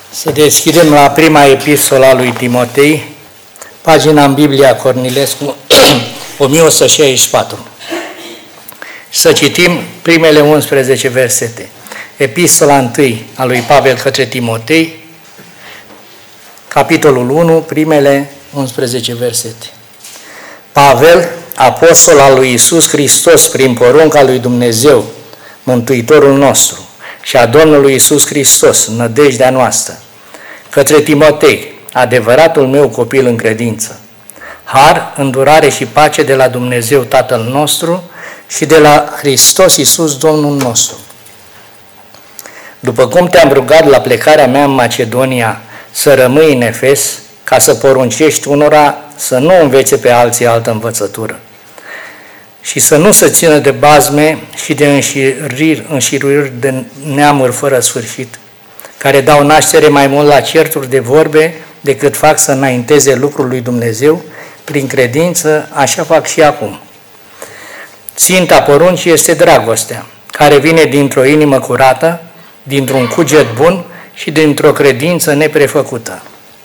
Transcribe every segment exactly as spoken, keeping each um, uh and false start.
Să deschidem la prima epistolă a lui Timotei, pagina în Biblia Cornilescu, o mie o sută șaizeci și patru. Să citim primele unsprezece versete. Epistola întâi a lui Pavel către Timotei, capitolul unu, primele unsprezece versete. Pavel, apostol al lui Iisus Hristos prin porunca lui Dumnezeu, Mântuitorul nostru, și a Domnului Iisus Hristos, nădejdea noastră, către Timotei, adevăratul meu copil în credință, har, îndurare și pace de la Dumnezeu Tatăl nostru și de la Hristos Iisus Domnul nostru. După cum te-am rugat la plecarea mea în Macedonia să rămâi în Efes, ca să poruncești unora să nu învețe pe alții altă învățătură și să nu se țină de bazme și de înșiriri, înșiruiri de neamuri fără sfârșit, care dau naștere mai mult la certuri de vorbe decât fac să înainteze lucrul lui Dumnezeu prin credință, așa fac și acum. Ținta poruncii este dragostea, care vine dintr-o inimă curată, dintr-un cuget bun și dintr-o credință neprefăcută.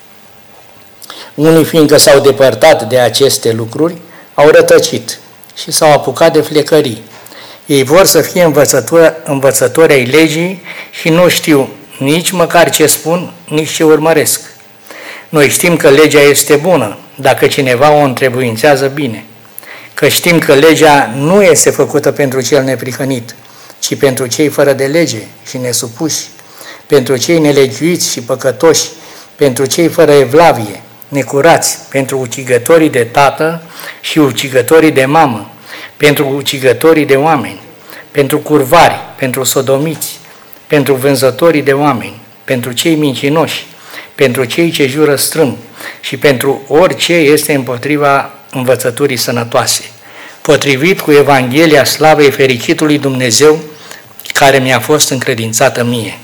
Unii, fiindcă s-au depărtat de aceste lucruri, au rătăcit și s-au apucat de flecării. Ei vor să fie învățători, învățători ai legii și nu știu nici măcar ce spun, nici ce urmăresc. Noi știm că legea este bună, dacă cineva o întrebuințează bine, că știm că legea nu este făcută pentru cel neprihănit, ci pentru cei fără de lege și nesupuși, pentru cei nelegiuiți și păcătoși, pentru cei fără evlavie, necurați, pentru ucigătorii de tată și ucigătorii de mamă, pentru ucigătorii de oameni, pentru curvari, pentru sodomiți, pentru vânzătorii de oameni, pentru cei mincinoși, pentru cei ce jură strâmb și pentru orice este împotriva învățăturii sănătoase, potrivit cu Evanghelia slavei fericitului Dumnezeu care mi-a fost încredințată mie.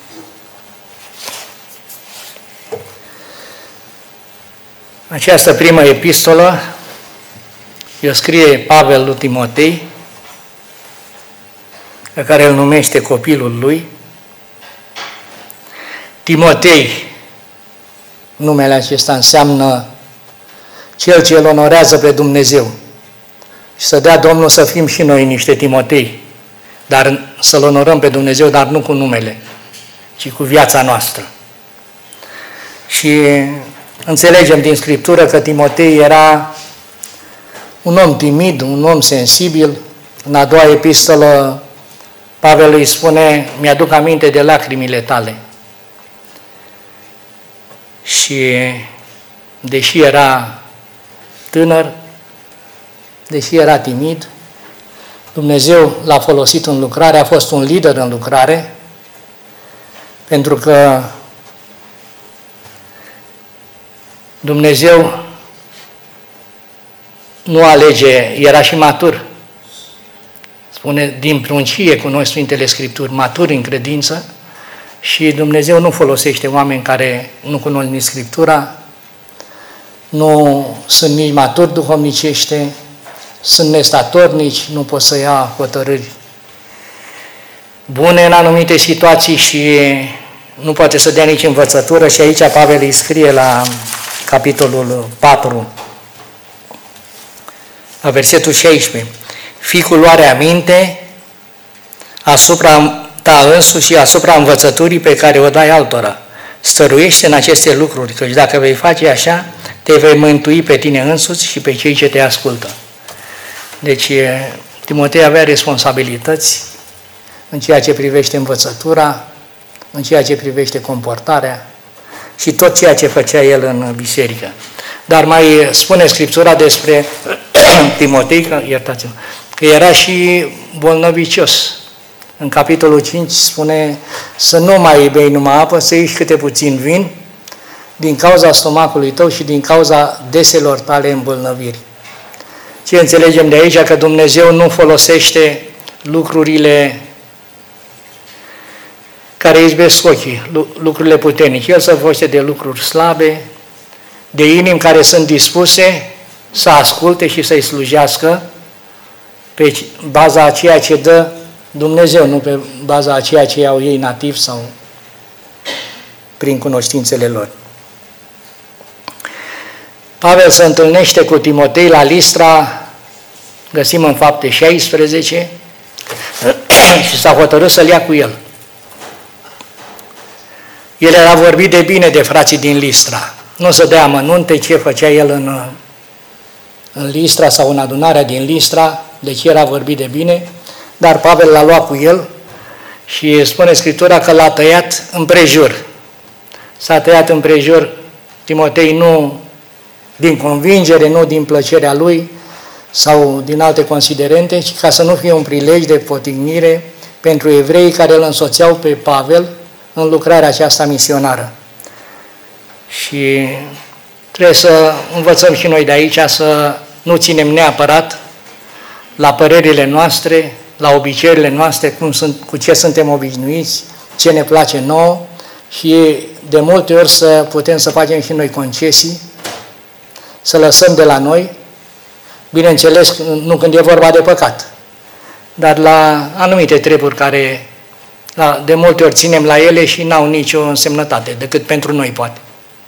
Această primă epistolă o scrie Pavel lui Timotei, pe care îl numește copilul lui. Timotei, numele acesta înseamnă cel ce îl onorează pe Dumnezeu. Și să dea Domnul să fim și noi niște Timotei, dar să-L onorăm pe Dumnezeu, dar nu cu numele, ci cu viața noastră. Și înțelegem din Scriptură că Timotei era un om timid, un om sensibil. În a doua epistolă, Pavel îi spune, mi-aduc aminte de lacrimile tale. Și deși era tânăr, deși era timid, Dumnezeu l-a folosit în lucrare, a fost un lider în lucrare, pentru că Dumnezeu nu alege, era și matur. Spune, din pruncie cunoști Sfintele Scripturi, matur în credință, și Dumnezeu nu folosește oameni care nu cunosc nici Scriptura, nu sunt nici maturi duhovnicește, sunt nestatornici, nu pot să ia hotărâri bune în anumite situații și nu poate să dea nici învățătură. Și aici Pavel îi scrie la capitolul patru, la versetul șaisprezece. Fii cu luare aminte asupra ta însuși și asupra învățăturii pe care o dai altora. Stăruiește în aceste lucruri, căci dacă vei face așa, te vei mântui pe tine însuți și pe cei ce te ascultă. Deci, Timotei avea responsabilități în ceea ce privește învățătura, în ceea ce privește comportarea și tot ceea ce făcea el în biserică. Dar mai spune Scriptura despre Timotei, că, iertați-mă, că era și bolnăvicios. În capitolul cinci spune să nu mai bei numai apă, să ieși câte puțin vin din cauza stomacului tău și din cauza deselor tale îmbolnăviri. Ce înțelegem de aici? Că Dumnezeu nu folosește lucrurile care izbesc ochii, lucrurile puternice. El se folosește de lucruri slabe, de inimi care sunt dispuse să asculte și să-i slujească pe baza a ceea ce dă Dumnezeu, nu pe baza a ceea ce iau ei nativ sau prin cunoștințele lor. Pavel se întâlnește cu Timotei la Listra, găsim în Fapte șaisprezece, și s-a hotărât să-l ia cu el. El era vorbit de bine de frații din Listra. Nu se dea amănunte ce făcea el în, în Listra sau în adunarea din Listra, deci era vorbit de bine, dar Pavel l-a luat cu el și spune Scriptura că l-a tăiat împrejur. S-a tăiat împrejur Timotei nu din convingere, nu din plăcerea lui sau din alte considerente, ci ca să nu fie un prilej de potignire pentru evrei care îl însoțeau pe Pavel în lucrarea aceasta misionară. Și trebuie să învățăm și noi de aici să nu ținem neapărat la părerile noastre, la obiceiurile noastre, cum sunt, cu ce suntem obișnuiți, ce ne place nouă, și de multe ori să putem să facem și noi concesii, să lăsăm de la noi, bineînțeles, nu când e vorba de păcat, dar la anumite treburi care la, de multe ori ținem la ele și n-au nicio însemnătate, decât pentru noi poate.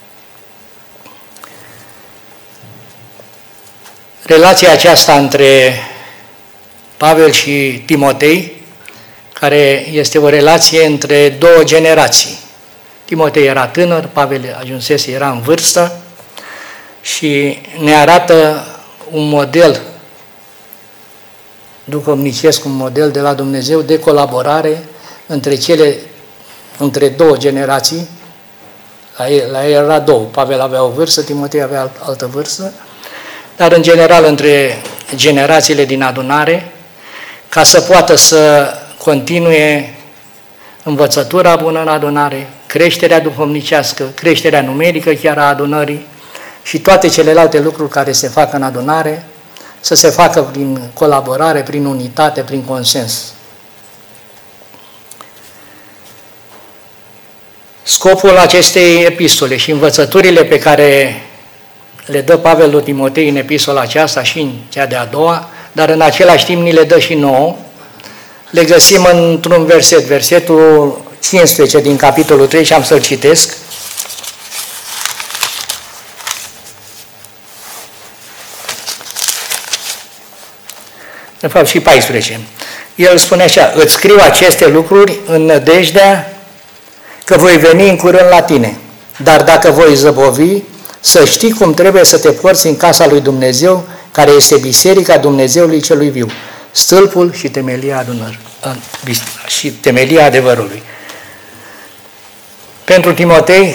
Relația aceasta între Pavel și Timotei, care este o relație între două generații. Timotei era tânăr, Pavel ajunsese, era în vârstă și ne arată un model duhovnicesc, un model de la Dumnezeu de colaborare între cele, între două generații. La el, la el era două, Pavel avea o vârstă, Timotei avea alt, altă vârstă, dar în general între generațiile din adunare, ca să poată să continue învățătura bună în adunare, creșterea duhovnicească, creșterea numerică chiar a adunării și toate celelalte lucruri care se fac în adunare, să se facă prin colaborare, prin unitate, prin consens. Scopul acestei epistole și învățăturile pe care le dă Pavel lui Timotei în epistola aceasta și în cea de-a doua, dar în același timp ni le dă și nouă, le găsim într-un verset, versetul cincisprezece din capitolul trei, și am să-l citesc. De fapt și paisprezece. El spune așa: îți scriu aceste lucruri în nădejdea că voi veni în curând la tine, dar dacă voi zăbovi, să știi cum trebuie să te porți în casa lui Dumnezeu, care este biserica Dumnezeului celui viu, stâlpul și temelia adunării și temelia adevărului. Pentru Timotei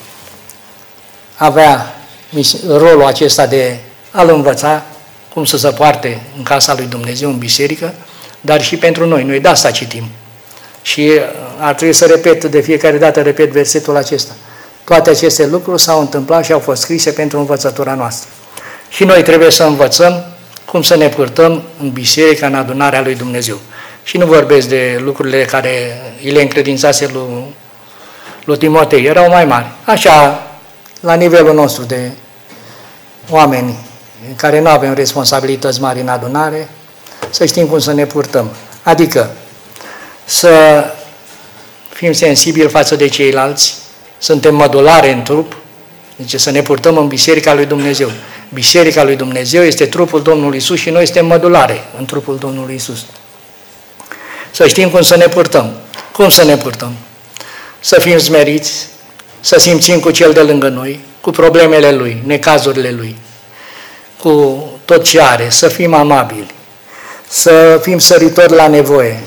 avea rolul acesta de a-l învăța cum să se poarte în casa lui Dumnezeu, în biserică, dar și pentru noi. Noi de asta citim. Și ar trebui să repet, de fiecare dată repet versetul acesta. Toate aceste lucruri s-au întâmplat și au fost scrise pentru învățătura noastră. Și noi trebuie să învățăm cum să ne purtăm în biserică, în adunarea lui Dumnezeu. Și nu vorbesc de lucrurile care îi le încredințase lui, lui Timotei, erau mai mari. Așa, la nivelul nostru de oameni care nu avem responsabilități mari în adunare, să știm cum să ne purtăm. Adică să fim sensibili față de ceilalți, suntem mădulare în trup, deci să ne purtăm în biserica lui Dumnezeu. Biserica lui Dumnezeu este trupul Domnului Iisus și noi suntem mădulare în trupul Domnului Iisus. Să știm cum să ne purtăm. Cum să ne purtăm? Să fim smeriți, să simțim cu cel de lângă noi, cu problemele lui, necazurile lui, cu tot ce are, să fim amabili, să fim săritori la nevoie,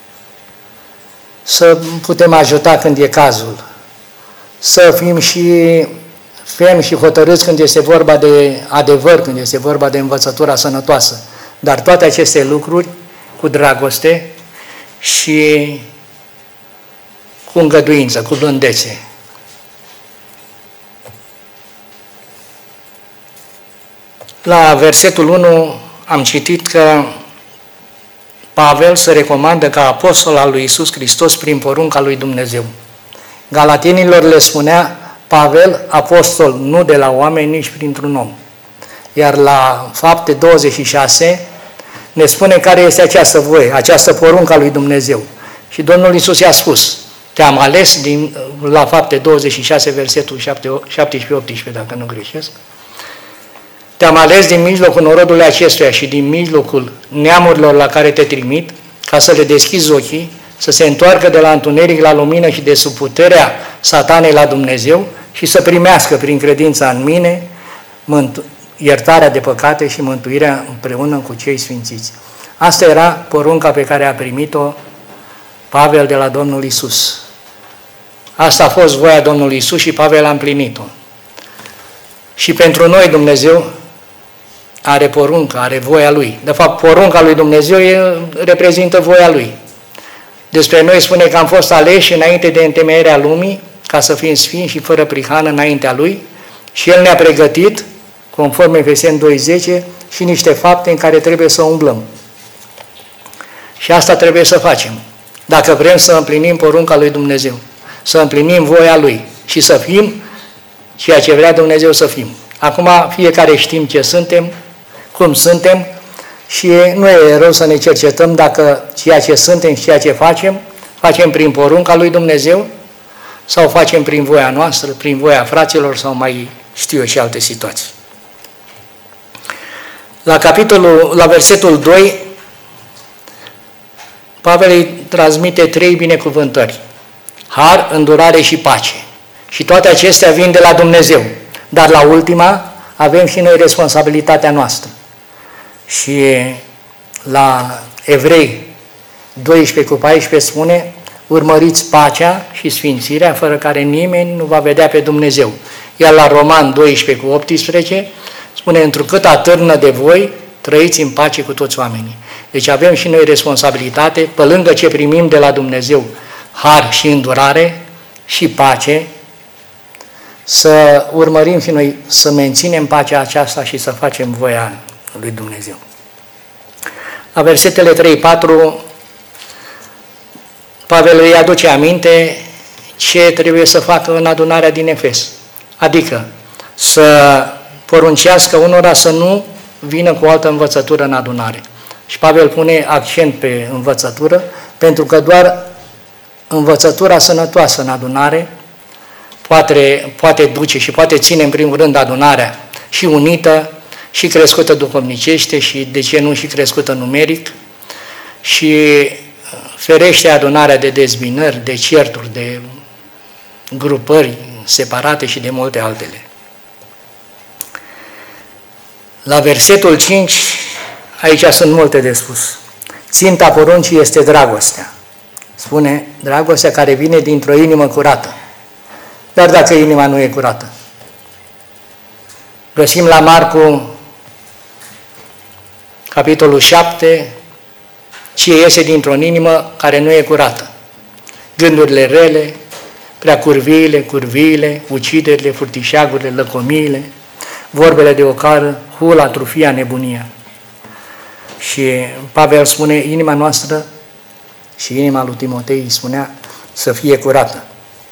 să putem ajuta când e cazul, să fim și fermi și hotărâți când este vorba de adevăr, când este vorba de învățătura sănătoasă. Dar toate aceste lucruri cu dragoste și cu îngăduință, cu blândețe. La versetul unu am citit că Pavel se recomandă ca apostol al lui Iisus Hristos prin porunca lui Dumnezeu. Galatenilor le spunea Pavel, apostol nu de la oameni, nici printr-un om. Iar la Fapte douăzeci și șase ne spune care este această voie, această poruncă a lui Dumnezeu. Și Domnul Iisus i-a spus, Te-am ales din, la Fapte douăzeci și șase, versetul șaptesprezece optsprezece, dacă nu greșesc. Te-am ales din mijlocul norodului acestuia și din mijlocul neamurilor la care te trimit, ca să le deschizi ochii, să se întoarcă de la întuneric la lumină și de sub puterea Satanei la Dumnezeu și să primească prin credința în mine iertarea de păcate și mântuirea împreună cu cei sfințiți. Asta era porunca pe care a primit-o Pavel de la Domnul Iisus. Asta a fost voia Domnului Iisus și Pavel a împlinit-o. Și pentru noi Dumnezeu are porunca, are voia Lui. De fapt, porunca lui Dumnezeu e, reprezintă voia Lui. Despre noi spune că am fost aleși înainte de întemeierea lumii, ca să fim sfinți și fără prihană înaintea Lui, și El ne-a pregătit, conform Efeseni doi zece, și niște fapte în care trebuie să umblăm. Și asta trebuie să facem. Dacă vrem să împlinim porunca lui Dumnezeu, să împlinim voia Lui și să fim ceea ce vrea Dumnezeu să fim. Acum fiecare știm ce suntem, cum suntem și nu e rău să ne cercetăm dacă ceea ce suntem și ceea ce facem, facem prin porunca lui Dumnezeu sau facem prin voia noastră, prin voia fraților sau mai știu eu și alte situații. La capitolul, la versetul doi, Pavel îi transmite trei binecuvântări: har, îndurare și pace. Și toate acestea vin de la Dumnezeu. Dar la ultima avem și noi responsabilitatea noastră. Și la Evrei doisprezece cu paisprezece spune: urmăriți pacea și sfințirea, fără care nimeni nu va vedea pe Dumnezeu. Iar la Roman doisprezece cu optsprezece spune: întrucât atârnă de voi, trăiți în pace cu toți oamenii. Deci avem și noi responsabilitate, pe lângă ce primim de la Dumnezeu, har și îndurare și pace, să urmărim și noi să menținem pacea aceasta și să facem voia lui Dumnezeu. La versetele trei patru, Pavel îi aduce aminte ce trebuie să facă în adunarea din Efes. Adică să poruncească unora să nu vină cu o altă învățătură în adunare. Și Pavel pune accent pe învățătură, pentru că doar învățătura sănătoasă în adunare poate, poate duce și poate ține în primul rând adunarea și unită, și crescută duhovnicește și, de ce nu, și crescută numeric, și ferește adunarea de dezbinări, de certuri, de grupări separate și de multe altele. La versetul cinci, aici sunt multe de spus. Ținta poruncii este dragostea. Spune, dragostea care vine dintr-o inimă curată. Dar dacă inima nu e curată? Găsim la Marcu, capitolul șapte, ce iese dintr-o inimă care nu e curată. Gândurile rele, prea curviile, curviile, uciderile, furtișagurile, lăcomiile, vorbele de ocară, hula, trufia, nebunia. Și Pavel spune, inima noastră și inima lui Timotei îi spunea să fie curată.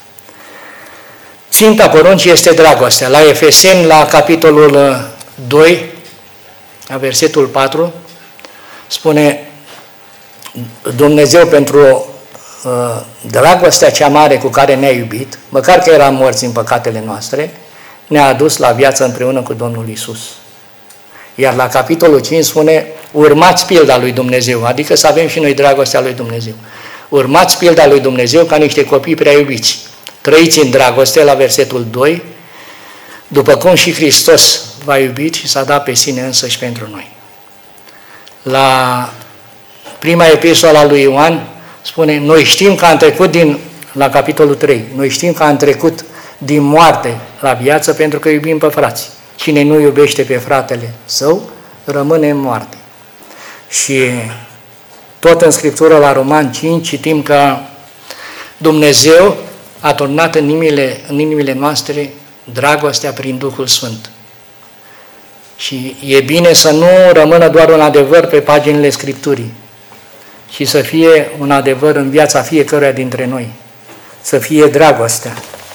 Ținta poruncii este dragostea. La Efeseni, la capitolul doi, la versetul patru, spune Dumnezeu pentru uh, dragostea cea mare cu care ne-a iubit, măcar că eram morți în păcatele noastre, ne-a adus la viață împreună cu Domnul Iisus. Iar la capitolul cinci spune, urmați pilda lui Dumnezeu, adică să avem și noi dragostea lui Dumnezeu. Urmați pilda lui Dumnezeu ca niște copii prea iubiți. Trăiți în dragoste, la versetul doi, după cum și Hristos v-a iubit și s-a dat pe sine însăși pentru noi. La prima epistolă a lui Ioan spune, noi știm că am trecut din, la capitolul trei, noi știm că am trecut din moarte la viață pentru că iubim pe frați. Cine nu iubește pe fratele său, rămâne în moarte. Și tot în Scriptură, la Roman cinci, citim că Dumnezeu a turnat în inimile, în inimile noastre dragostea prin Duhul Sfânt. Și e bine să nu rămână doar un adevăr pe paginile Scripturii, ci să fie un adevăr în viața fiecăruia dintre noi. Să fie dragostea.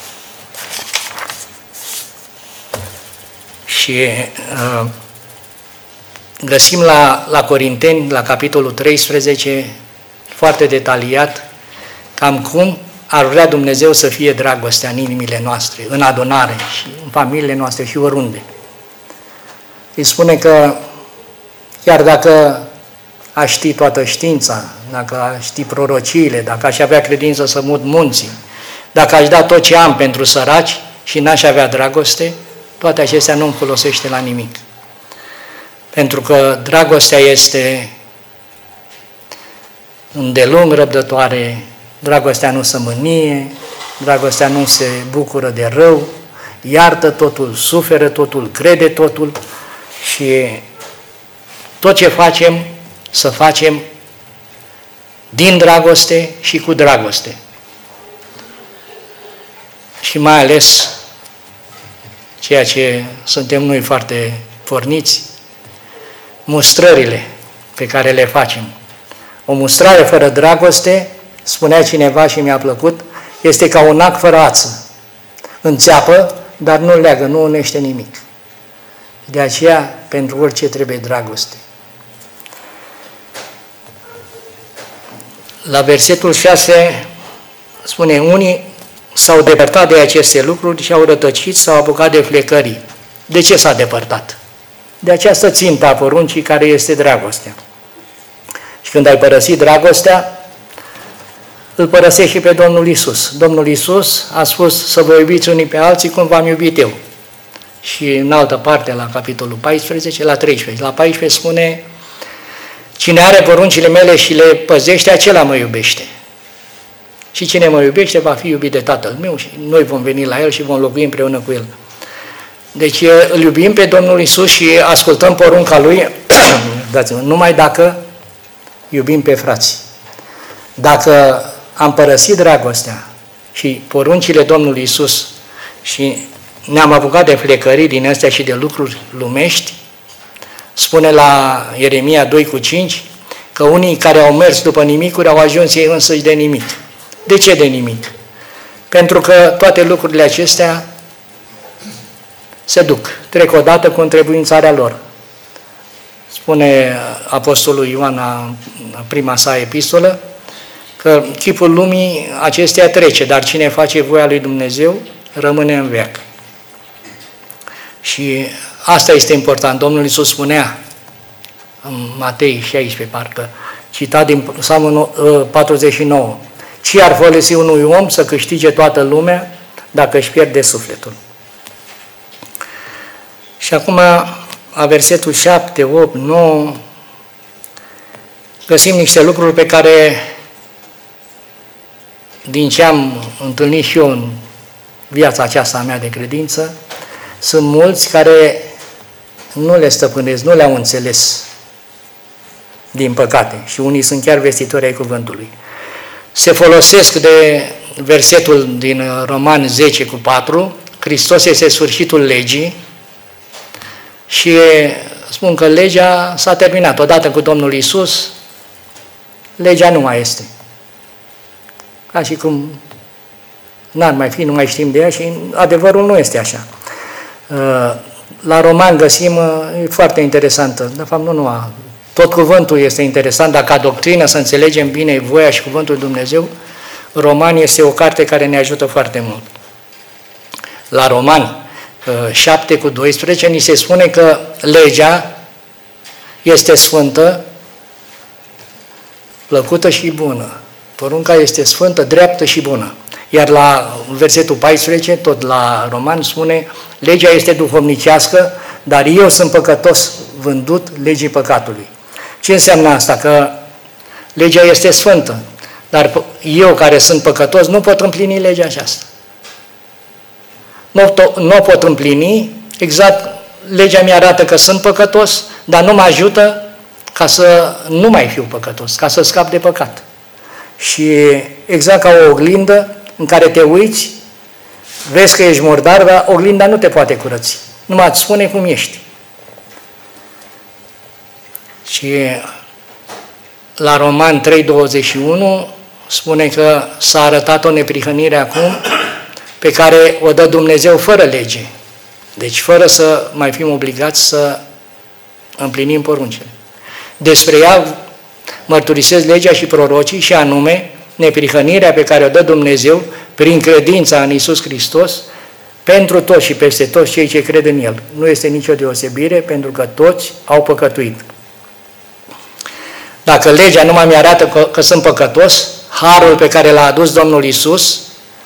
Și uh, găsim la, la Corinteni, la capitolul treisprezece, foarte detaliat, cam cum ar vrea Dumnezeu să fie dragostea în inimile noastre, în adunare și în familiile noastre și oriunde. Îi spune că chiar dacă aș ști toată știința, dacă aș ști prorociile, dacă aș avea credință să mut munții, dacă aș da tot ce am pentru săraci și n-aș avea dragoste, toate acestea nu îmi folosește la nimic. Pentru că dragostea este îndelung răbdătoare, dragostea nu se mânie, dragostea nu se bucură de rău, iartă totul, suferă totul, crede totul și tot ce facem, să facem din dragoste și cu dragoste. Și mai ales ceea ce suntem noi foarte porniți, mustrările pe care le facem. O mustrare fără dragoste, spunea cineva și mi-a plăcut, este ca un ac fără ață. Înțeapă, dar nu leagă, nu unește nimic. De aceea, pentru orice trebuie dragoste. La versetul șase spune, unii s-au depărtat de aceste lucruri și au rătăcit, s-au apucat de flecării. De ce s-a depărtat? De această țintă a poruncii care este dragostea. Și când ai părăsit dragostea, îl părăsești și pe Domnul Iisus. Domnul Iisus a spus să vă iubiți unii pe alții cum v-am iubit eu. Și în altă parte, la capitolul paisprezece, la treisprezece, la paisprezece spune, cine are poruncile mele și le păzește, acela mă iubește. Și cine mă iubește va fi iubit de Tatăl meu și noi vom veni la El și vom locui împreună cu El. Deci îl iubim pe Domnul Iisus și ascultăm porunca Lui, numai dacă iubim pe frații. Dacă am părăsit dragostea și poruncile Domnului Iisus și ne-am apucat de flecării din astea și de lucruri lumești, spune la Ieremia doi cu cinci că unii care au mers după nimicuri au ajuns ei însăși de nimic. De ce de nimic? Pentru că toate lucrurile acestea se duc, trec odată cu întrebuințarea lor. Spune Apostolul Ioan în prima sa epistolă că chipul lumii acesteia trece, dar cine face voia lui Dumnezeu rămâne în veac. Și asta este important. Domnul Iisus spunea în Matei șaisprezece, parcă, citat din Psalmul patruzeci și nouă, ce ar folosi unui om să câștige toată lumea dacă își pierde sufletul? Și acum, la versetul șapte, opt, nouă, găsim niște lucruri pe care, din ce am întâlnit și eu în viața aceasta a mea de credință, sunt mulți care nu le stăpânesc, nu le-au înțeles, din păcate, și unii sunt chiar vestitori ai cuvântului. Se folosesc de versetul din Romani zece cu patru, Hristos este sfârșitul legii, și spun că legea s-a terminat. Odată cu Domnul Iisus, legea nu mai este. Ca și cum n-ar mai fi, nu mai știm de ea și adevărul nu este așa. La Roman găsim, e foarte interesantă, de fapt nu numai, tot cuvântul este interesant, dacă ca doctrină să înțelegem bine voia și cuvântul lui Dumnezeu, Roman este o carte care ne ajută foarte mult. La Romani șapte cu doisprezece ni se spune că legea este sfântă, plăcută și bună. Porunca este sfântă, dreaptă și bună. Iar la versetul paisprezece, tot la Roman, spune legea este duhovnicească, dar eu sunt păcătos vândut legii păcatului. Ce înseamnă asta? Că legea este sfântă, dar eu care sunt păcătos nu pot împlini legea aceasta. Nu, nu o pot împlini, exact legea mi-arată că sunt păcătos, dar nu mă ajută ca să nu mai fiu păcătos, ca să scap de păcat. Și exact ca o oglindă în care te uiți, vezi că ești murdar, dar oglinda nu te poate curăți. Numai îți spune cum ești. Și la Roman trei douăzeci și unu spune că s-a arătat o neprihănire acum pe care o dă Dumnezeu fără lege. Deci fără să mai fim obligați să împlinim poruncile. Despre ea mărturisesc legea și prorocii și anume neprihănirea pe care o dă Dumnezeu prin credința în Iisus Hristos pentru toți și peste toți cei ce cred în El. Nu este nicio deosebire, pentru că toți au păcătuit. Dacă legea numai mi-arată că, că sunt păcătos, harul pe care l-a adus Domnul Iisus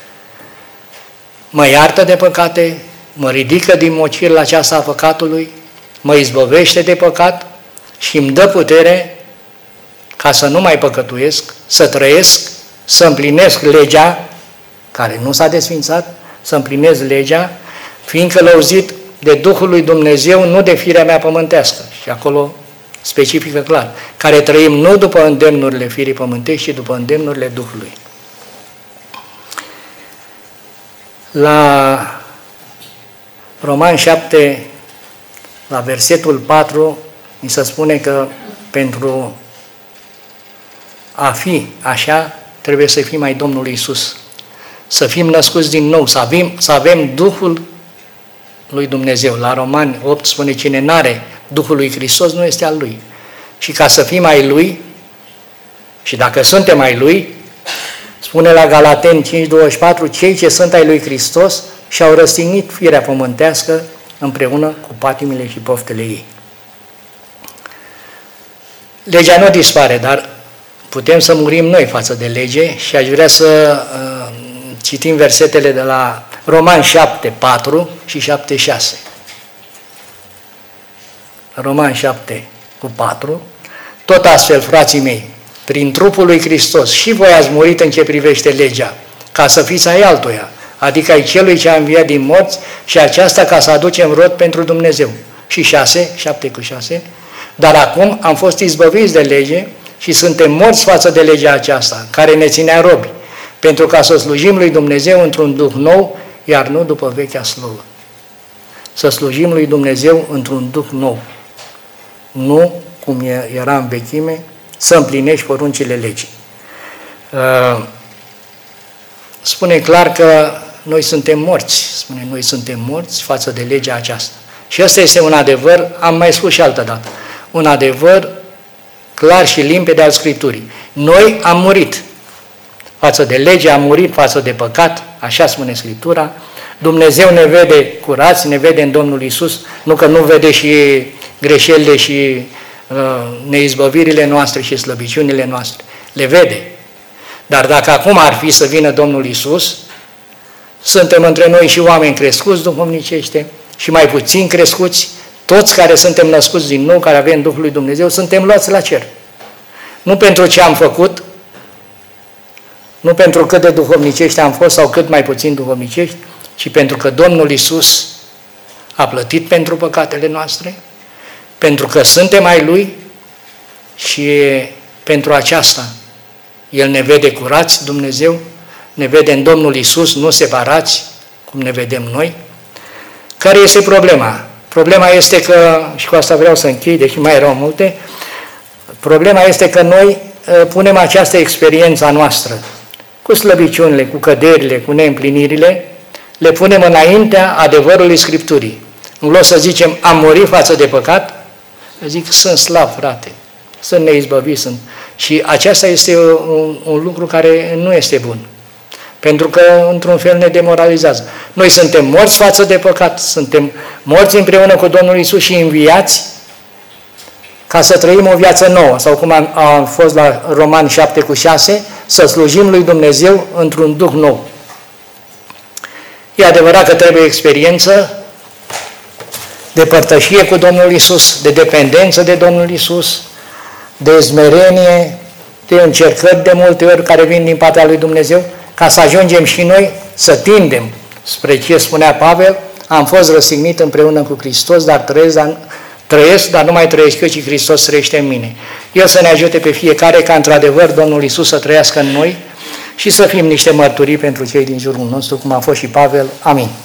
mă iartă de păcate, mă ridică din mocirla aceasta a păcatului, mă izbăvește de păcat și îmi dă putere ca să nu mai păcătuiesc, să trăiesc, să împlinesc legea care nu s-a desfințat, să împlinesc legea, fiind călăuzit de Duhul lui Dumnezeu, nu de firea mea pământească. Și acolo specifică clar, care trăim nu după îndemnurile firii pământești, ci după îndemnurile Duhului. La Romani șapte, la versetul patru, mi se spune că pentru a fi așa, trebuie să fim ai Domnului Iisus. Să fim născuți din nou, să avem, să avem Duhul lui Dumnezeu. La Romani opt spune, cine n-are Duhul lui Hristos nu este al Lui. Și ca să fim ai Lui, și dacă suntem ai Lui, spune la Galateni cinci douăzeci și patru, cei ce sunt ai lui Hristos și-au răstignit firea pământească împreună cu patimile și poftele ei. Legea nu dispare, dar putem să murim noi față de lege și aș vrea să uh, citim versetele de la Romani șapte patru și șapte șase. Romani șapte cu patru. Tot astfel, frații mei, prin trupul lui Hristos și voi ați murit în ce privește legea, ca să fiți ai altuia, adică ai celui ce a înviat din morți și aceasta ca să aducem rod pentru Dumnezeu. Și șase, șapte cu șase, dar acum am fost izbăviți de lege și suntem morți față de legea aceasta, care ne ținea robi, pentru ca să slujim lui Dumnezeu într-un duh nou, iar nu după vechea sluvă. Să slujim lui Dumnezeu într-un duh nou, nu cum era în vechime, să împlinești poruncile legii. Spune clar că noi suntem morți, spune noi suntem morți față de legea aceasta. Și ăsta este un adevăr, am mai spus și altă dată, un adevăr clar și limpede al Scripturii. Noi am murit față de lege, am murit față de păcat, așa spune Scriptura. Dumnezeu ne vede curați, ne vede în Domnul Iisus, nu că nu vede și greșelile și uh, neizbăvirile noastre și slăbiciunile noastre. Le vede. Dar dacă acum ar fi să vină Domnul Iisus, suntem între noi și oameni crescuți duhovnicește și mai puțin crescuți, toți care suntem născuți din nou, care avem Duhul lui Dumnezeu, suntem luați la cer. Nu pentru ce am făcut, nu pentru cât de duhovnicești am fost sau cât mai puțin duhovnicești, ci pentru că Domnul Iisus a plătit pentru păcatele noastre, pentru că suntem ai Lui și pentru aceasta El ne vede curați, Dumnezeu, ne vede în Domnul Iisus, nu separați, cum ne vedem noi. Care este problema? Problema este că, și cu asta vreau să închei, deși mai erau multe, problema este că noi punem această experiență a noastră, cu slăbiciunile, cu căderile, cu neîmplinirile, le punem înaintea adevărului Scripturii. În loc să zicem, am murit față de păcat, zic, sunt slab, frate, sunt neizbăvit, sunt. Și aceasta este un, un lucru care nu este bun. Pentru că, într-un fel, ne demoralizează. Noi suntem morți față de păcat, suntem morți împreună cu Domnul Iisus și înviați ca să trăim o viață nouă. Sau cum am, am fost la Romani șapte cu șase, să slujim lui Dumnezeu într-un duh nou. E adevărat că trebuie experiență de părtășie cu Domnul Iisus, de dependență de Domnul Iisus, de smerenie, de încercări de multe ori care vin din partea lui Dumnezeu, ca să ajungem și noi să tindem spre ce spunea Pavel, am fost răstignit împreună cu Hristos, dar trăiesc, dar, trăiesc, dar nu mai trăiesc eu, ci Hristos trăiește în mine. El să ne ajute pe fiecare ca într-adevăr Domnul Iisus să trăiască în noi și să fim niște mărturii pentru cei din jurul nostru, cum a fost și Pavel. Amin.